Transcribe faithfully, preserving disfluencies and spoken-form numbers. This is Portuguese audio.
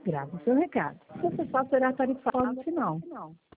Grave o seu recado. Você só será tarifado no final.